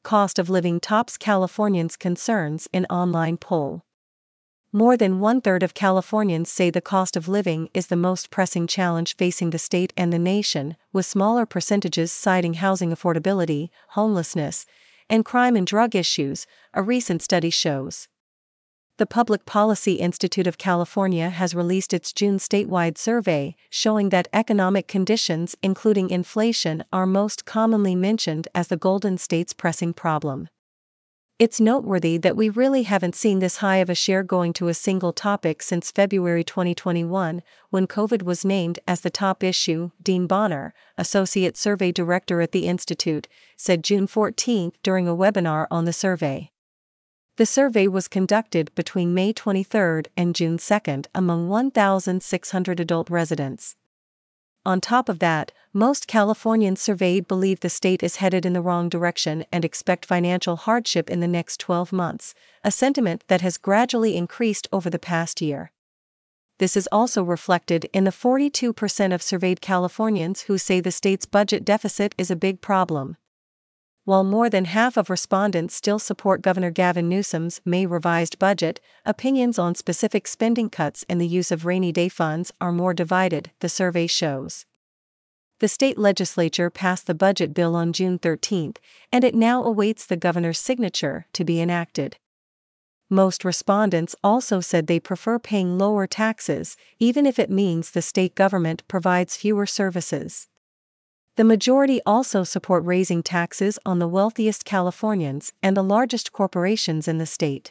cost of living tops Californians' concerns in online poll. More than one-third of Californians say the cost of living is the most pressing challenge facing the state and the nation, with smaller percentages citing housing affordability, homelessness, and crime and drug issues, a recent study shows. The Public Policy Institute of California has released its June statewide survey, showing that economic conditions, including inflation, are most commonly mentioned as the Golden State's pressing problem. It's noteworthy that we really haven't seen this high of a share going to a single topic since February 2021, when COVID was named as the top issue, Dean Bonner, Associate Survey Director at the Institute, said June 14 during a webinar on the survey. The survey was conducted between May 23 and June 2 among 1,600 adult residents. On top of that, most Californians surveyed believe the state is headed in the wrong direction and expect financial hardship in the next 12 months, a sentiment that has gradually increased over the past year. This is also reflected in the 42% of surveyed Californians who say the state's budget deficit is a big problem. While more than half of respondents still support Governor Gavin Newsom's May revised budget, opinions on specific spending cuts and the use of rainy day funds are more divided, the survey shows. The state legislature passed the budget bill on June 13, and it now awaits the governor's signature to be enacted. Most respondents also said they prefer paying lower taxes, even if it means the state government provides fewer services. The majority also support raising taxes on the wealthiest Californians and the largest corporations in the state.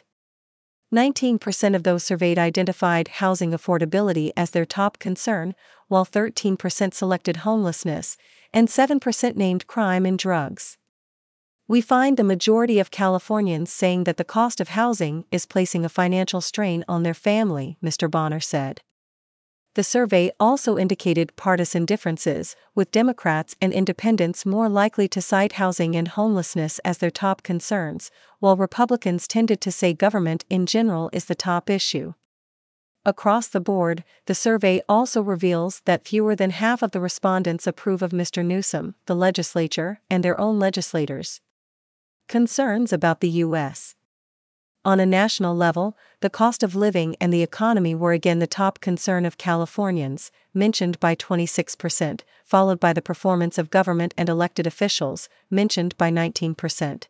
19% of those surveyed identified housing affordability as their top concern, while 13% selected homelessness, and 7% named crime and drugs. We find the majority of Californians saying that the cost of housing is placing a financial strain on their family, Mr. Bonner said. The survey also indicated partisan differences, with Democrats and independents more likely to cite housing and homelessness as their top concerns, while Republicans tended to say government in general is the top issue. Across the board, the survey also reveals that fewer than half of the respondents approve of Mr. Newsom, the legislature, and their own legislators. Concerns about the U.S. On a national level, the cost of living and the economy were again the top concern of Californians, mentioned by 26%, followed by the performance of government and elected officials, mentioned by 19%.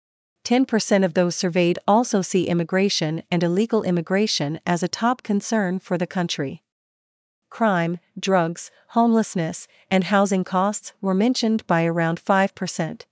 10% of those surveyed also see immigration and illegal immigration as a top concern for the country. Crime, drugs, homelessness, and housing costs were mentioned by around 5%.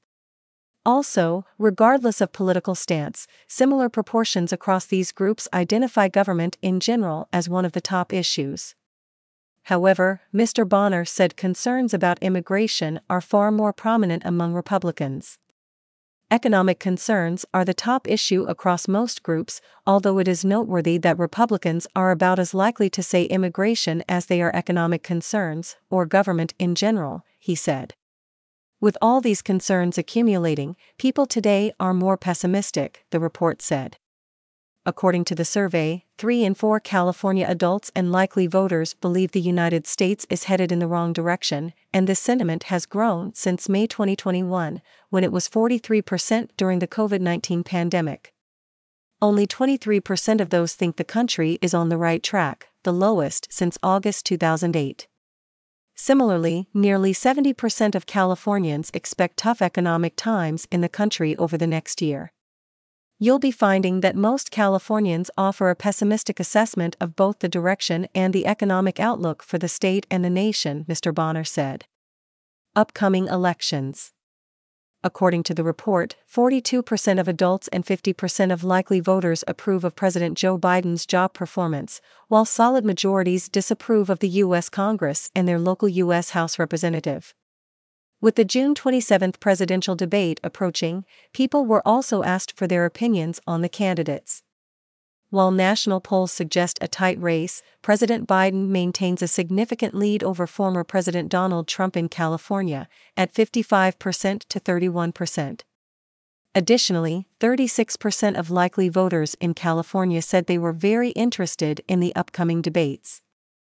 Also, regardless of political stance, similar proportions across these groups identify government in general as one of the top issues. However, Mr. Bonner said concerns about immigration are far more prominent among Republicans. Economic concerns are the top issue across most groups, although it is noteworthy that Republicans are about as likely to say immigration as they are economic concerns, or government in general, he said. With all these concerns accumulating, people today are more pessimistic, the report said. According to the survey, 3 in 4 California adults and likely voters believe the United States is headed in the wrong direction, and this sentiment has grown since May 2021, when it was 43% during the COVID-19 pandemic. Only 23% of those think the country is on the right track, the lowest since August 2008. Similarly, nearly 70% of Californians expect tough economic times in the country over the next year. You'll be finding that most Californians offer a pessimistic assessment of both the direction and the economic outlook for the state and the nation, Mr. Bonner said. Upcoming elections. According to the report, 42% of adults and 50% of likely voters approve of President Joe Biden's job performance, while solid majorities disapprove of the U.S. Congress and their local U.S. House representative. With the June 27 presidential debate approaching, people were also asked for their opinions on the candidates. While national polls suggest a tight race, President Biden maintains a significant lead over former President Donald Trump in California, at 55% to 31%. Additionally, 36% of likely voters in California said they were very interested in the upcoming debates.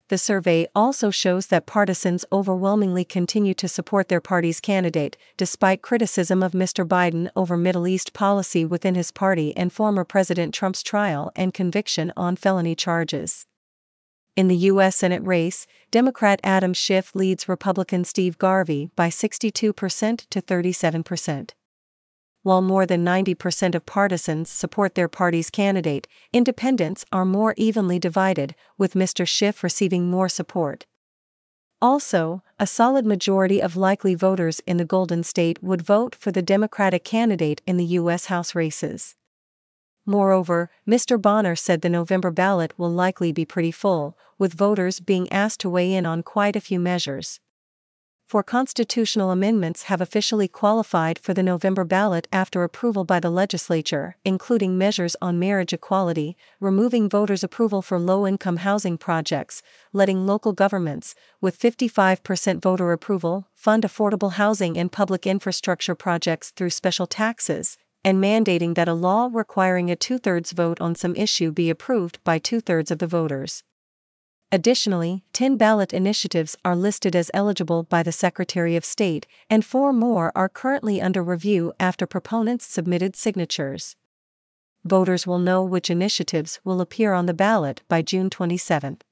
The survey also shows that partisans overwhelmingly continue to support their party's candidate, despite criticism of Mr. Biden over Middle East policy within his party and former President Trump's trial and conviction on felony charges. In the U.S. Senate race, Democrat Adam Schiff leads Republican Steve Garvey by 62% to 37%. While more than 90% of partisans support their party's candidate, independents are more evenly divided, with Mr. Schiff receiving more support. Also, a solid majority of likely voters in the Golden State would vote for the Democratic candidate in the U.S. House races. Moreover, Mr. Bonner said the November ballot will likely be pretty full, with voters being asked to weigh in on quite a few measures. 4 constitutional amendments have officially qualified for the November ballot after approval by the legislature, including measures on marriage equality, removing voters' approval for low-income housing projects, letting local governments, with 55% voter approval, fund affordable housing and public infrastructure projects through special taxes, and mandating that a law requiring a 2/3 vote on some issue be approved by 2/3 of the voters. Additionally, 10 ballot initiatives are listed as eligible by the Secretary of State, and 4 more are currently under review after proponents submitted signatures. Voters will know which initiatives will appear on the ballot by June 27.